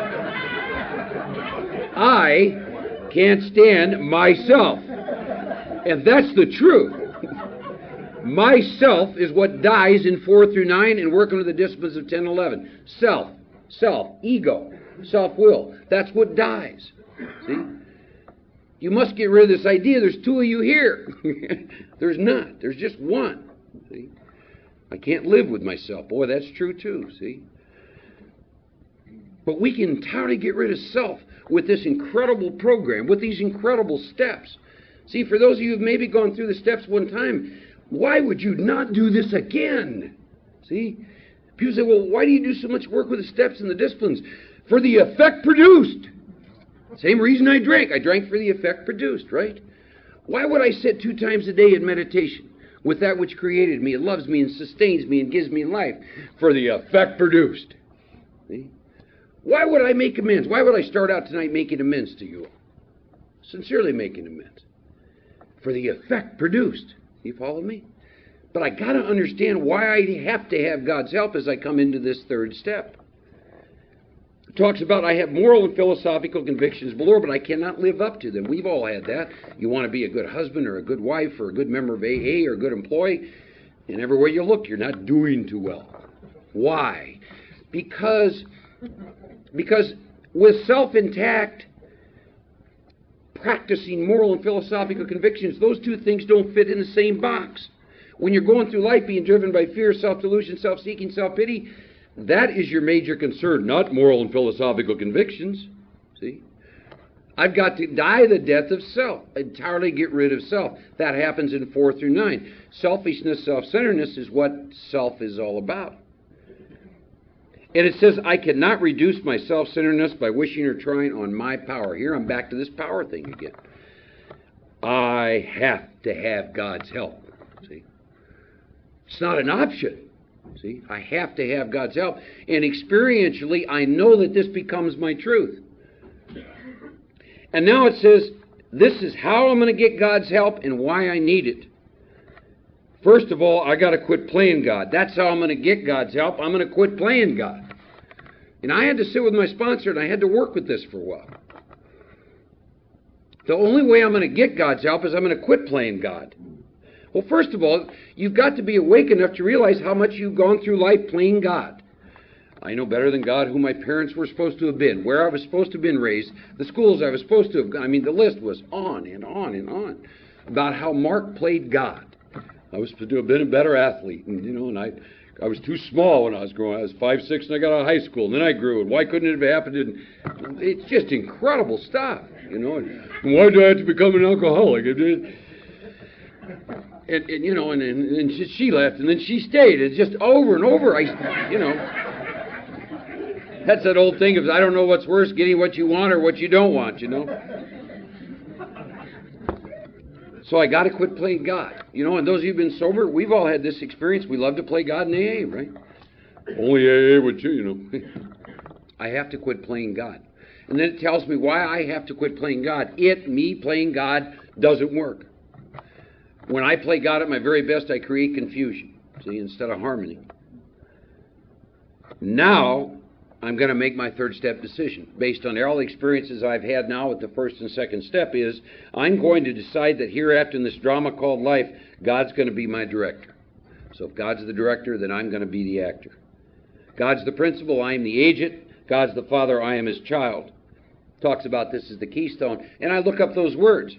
I can't stand myself. And that's the truth. Myself is what dies in four through nine and working with the disciplines of ten and eleven. Self, self, ego, self-will. That's what dies. See? You must get rid of this idea there's two of you here. There's not. There's just one. See? I can't live with myself. Boy, that's true too, see? But we can entirely get rid of self with this incredible program, with these incredible steps. See, for those of you who've maybe gone through the steps one time, why would you not do this again? See? People say, well, why do you do so much work with the steps and the disciplines? For the effect produced. Same reason I drank. I drank for the effect produced, right? Why would I sit two times a day in meditation with that which created me and loves me and sustains me and gives me life? For the effect produced. See? Why would I make amends? Why would I start out tonight making amends to you all? Sincerely making amends. For the effect produced. You follow me? But I got to understand why I have to have God's help as I come into this third step. It talks about I have moral and philosophical convictions below, but I cannot live up to them. We've all had that. You want to be a good husband or a good wife or a good member of A A or a good employee, and everywhere you look, you're not doing too well. Why? Because, because with self intact, practicing moral and philosophical convictions, those two things don't fit in the same box. When you're going through life being driven by fear, self-delusion, self-seeking, self-pity, that is your major concern, not moral and philosophical convictions. See? I've got to die the death of self, entirely get rid of self. That happens in four through nine. Selfishness, self-centeredness is what self is all about. And it says, I cannot reduce my self-centeredness by wishing or trying on my power. Here I'm back to this power thing again. I have to have God's help. See? It's not an option. See? I have to have God's help. And experientially, I know that this becomes my truth. And now it says, this is how I'm going to get God's help and why I need it. First of all, I got to quit playing God. That's how I'm going to get God's help. I'm going to quit playing God. And I had to sit with my sponsor, and I had to work with this for a while. The only way I'm going to get God's help is I'm going to quit playing God. Well, first of all, you've got to be awake enough to realize how much you've gone through life playing God. I know better than God who my parents were supposed to have been, where I was supposed to have been raised, the schools I was supposed to have gone. I mean, the list was on and on and on about how Mark played God. I was supposed to have been a better athlete, and you know, and I, I was too small when I was growing. I was five six, and I got out of high school, and then I grew. And why couldn't it have happened? And it's just incredible stuff, you know. And why do I have to become an alcoholic? And, and, and you know, and, and, and she left, and then she stayed. It's just over and over. I, you know, that's that old thing of I don't know what's worse, getting what you want or what you don't want, you know. So I got to quit playing God. You know, and those of you who've been sober, we've all had this experience. We love to play God in A A, right? Only A A would you, you know. I have to quit playing God. And then it tells me why I have to quit playing God. It, me, playing God doesn't work. When I play God at my very best, I create confusion, see, instead of harmony. Now, I'm going to make my third step decision. Based on all the experiences I've had now with the first and second step is, I'm going to decide that hereafter in this drama called life, God's going to be my director. So if God's the director, then I'm going to be the actor. God's the principal, I am the agent. God's the father, I am his child. Talks about this as the keystone. And I look up those words.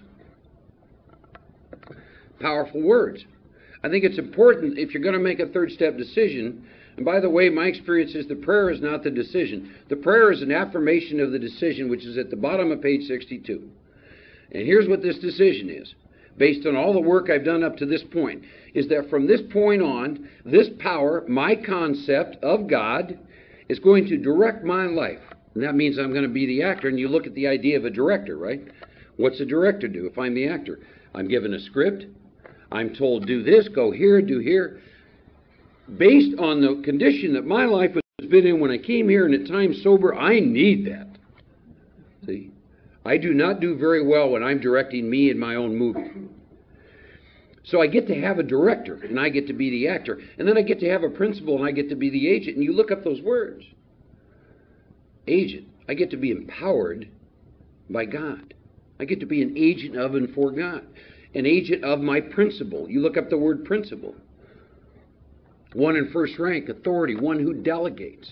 Powerful words. I think it's important if you're going to make a third step decision. And by the way, my experience is the prayer is not the decision. The prayer is an affirmation of the decision, which is at the bottom of page sixty-two. And here's what this decision is. Based on all the work I've done up to this point, is that from this point on, this power, my concept of God, is going to direct my life. And that means I'm going to be the actor. And you look at the idea of a director, right? What's a director do if I'm the actor? I'm given a script. I'm told, do this, go here, do here. Based on the condition that my life has been in when I came here and at times sober, I need that. See? I do not do very well when I'm directing me in my own movie. So I get to have a director, and I get to be the actor. And then I get to have a principal, and I get to be the agent. And you look up those words. Agent. I get to be empowered by God. I get to be an agent of and for God. An agent of my principal. You look up the word principal. One in first rank, authority, one who delegates.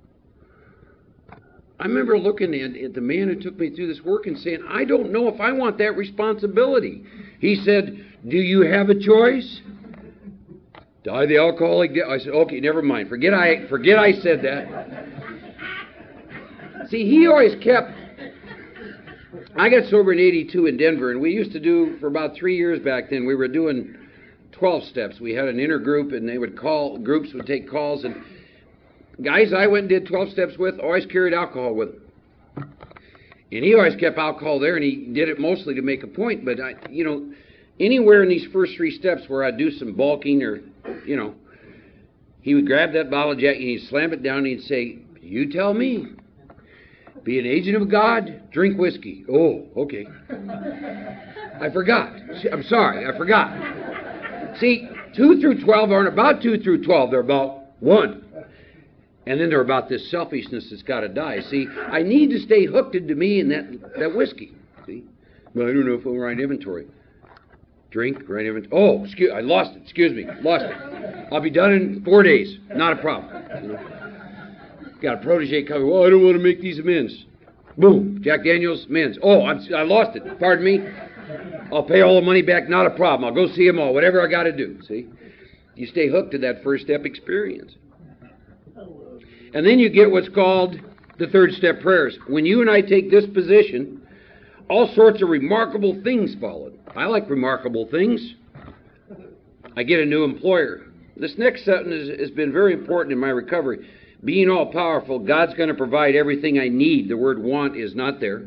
I remember looking at, at the man who took me through this work and saying, I don't know if I want that responsibility. He said, do you have a choice? Die the alcoholic death. I said, okay, never mind. Forget I, forget I said that. See, he always kept... I got sober in eighty-two in Denver, and we used to do, for about three years back then, we were doing twelve steps. We had an inner group, and they would call, groups would take calls, and guys I went and did twelve steps with always carried alcohol with them. And he always kept alcohol there, and he did it mostly to make a point. But, I, you know, anywhere in these first three steps where I'd do some bulking or, you know, he would grab that bottle of Jack and he'd slam it down and he'd say, you tell me. Be an agent of God, drink whiskey. Oh, okay. I forgot. I'm sorry, I forgot. See, two through twelve aren't about two through twelve. They're about one. And then they're about this selfishness that's got to die. See, I need to stay hooked into me and that, that whiskey. See? Well, I don't know if I'm right inventory. Drink, right inventory. Oh, excuse, I lost it. Excuse me. Lost it. I'll be done in four days. Not a problem. You know? Got a protege coming. Well, I don't want to make these amends. Boom. Jack Daniels, amends. Oh, I'm, I lost it. Pardon me. I'll pay all the money back. Not a problem. I'll go see them all. Whatever I got to do. See? You stay hooked to that first step experience. And then you get what's called the third step prayers. When you and I take this position, all sorts of remarkable things follow. I like remarkable things. I get a new employer. This next sentence has been very important in my recovery. Being all-powerful, God's going to provide everything I need. The word want is not there.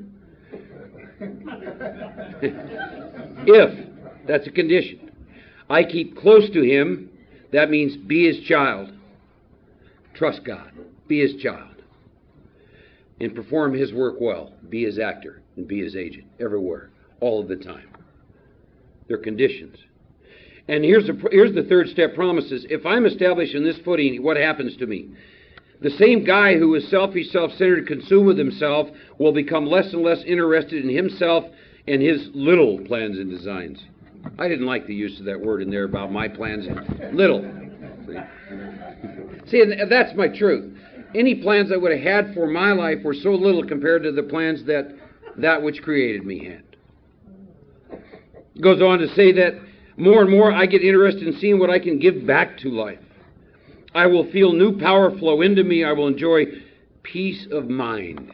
If, that's a condition. I keep close to Him, that means be His child. Trust God. Be His child. And perform His work well. Be His actor and be His agent. Everywhere. All of the time. They're conditions. And here's the, here's the third step promises. If I'm established in this footing, what happens to me? The same guy who is selfish, self-centered, consumed with himself will become less and less interested in himself and his little plans and designs. I didn't like the use of that word in there about my plans. Little. See, See and that's my truth. Any plans I would have had for my life were so little compared to the plans that that which created me had. It goes on to say that more and more I get interested in seeing what I can give back to life. I will feel new power flow into me. I will enjoy peace of mind.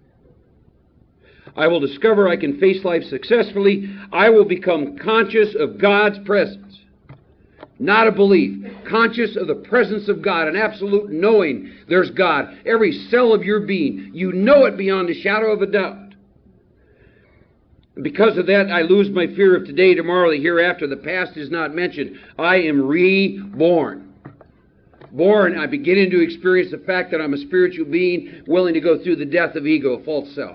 I will discover I can face life successfully. I will become conscious of God's presence. Not a belief. Conscious of the presence of God. An absolute knowing there's God. Every cell of your being. You know it beyond a shadow of a doubt. Because of that, I lose my fear of today, tomorrow, the hereafter. The past is not mentioned. I am reborn. Born, I begin to experience the fact that I'm a spiritual being willing to go through the death of ego, false self.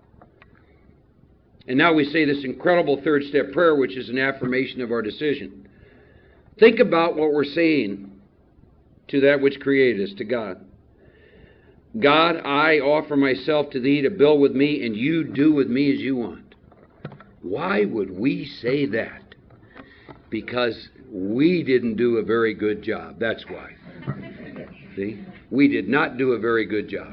And now we say this incredible third step prayer, which is an affirmation of our decision. Think about what we're saying to that which created us, to God. God, I offer myself to thee to build with me, and you do with me as you want. Why would we say that? Because we didn't do a very good job. That's why. See? We did not do a very good job.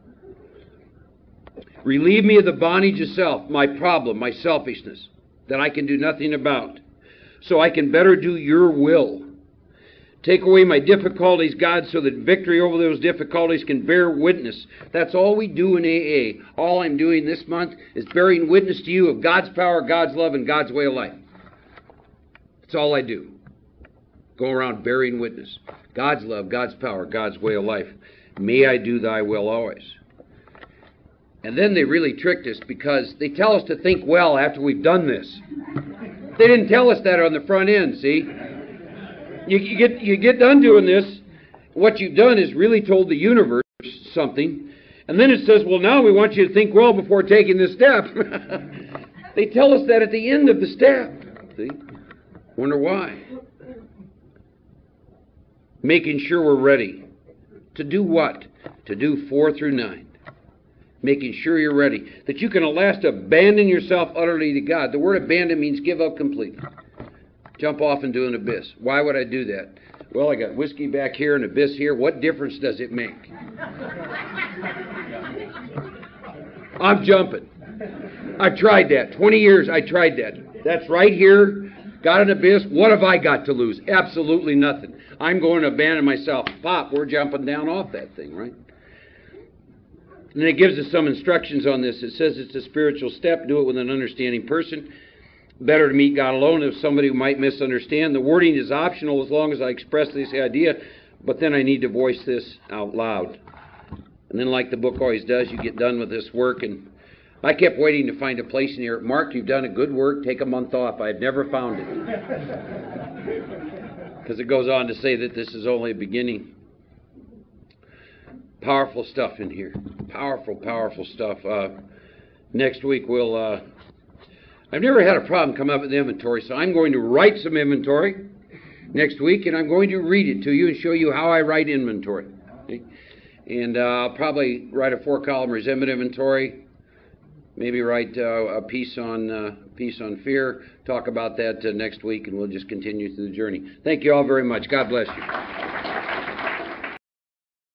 Relieve me of the bondage of self, my problem, my selfishness, that I can do nothing about, so I can better do your will. Take away my difficulties, God, so that victory over those difficulties can bear witness. That's all we do in A A. All I'm doing this month is bearing witness to you of God's power, God's love, and God's way of life. That's all I do. Go around bearing witness. God's love, God's power, God's way of life. May I do thy will always. And then they really tricked us because they tell us to think well after we've done this. They didn't tell us that on the front end, see? You, you get you get done doing this, what you've done is really told the universe something, and then it says, well, now we want you to think well before taking this step. They tell us that at the end of the step. See? Wonder why. Making sure we're ready. To do what? To do four through nine. Making sure you're ready. That you can at last abandon yourself utterly to God. The word abandon means give up completely. Jump off into an abyss. Why would I do that? Well, I got whiskey back here and abyss here. What difference does it make? I'm jumping. I've tried that. twenty years I tried that. That's right here. Got an abyss. What have I got to lose? Absolutely nothing. I'm going to abandon myself. Pop, we're jumping down off that thing, right? And it gives us some instructions on this. It says it's a spiritual step. Do it with an understanding person. Better to meet God alone if somebody might misunderstand. The wording is optional as long as I express this idea, but then I need to voice this out loud. And then like the book always does, you get done with this work, and I kept waiting to find a place in here. Mark, you've done a good work. Take a month off. I've never found it. Because it goes on to say that this is only a beginning. Powerful stuff in here. Powerful, powerful stuff. Uh, next week we'll... Uh, I've never had a problem come up with inventory, so I'm going to write some inventory next week, and I'm going to read it to you and show you how I write inventory. Okay? And uh, I'll probably write a four-column resentment inventory, maybe write uh, a piece on uh, piece on fear, talk about that uh, next week, and we'll just continue through the journey. Thank you all very much. God bless you.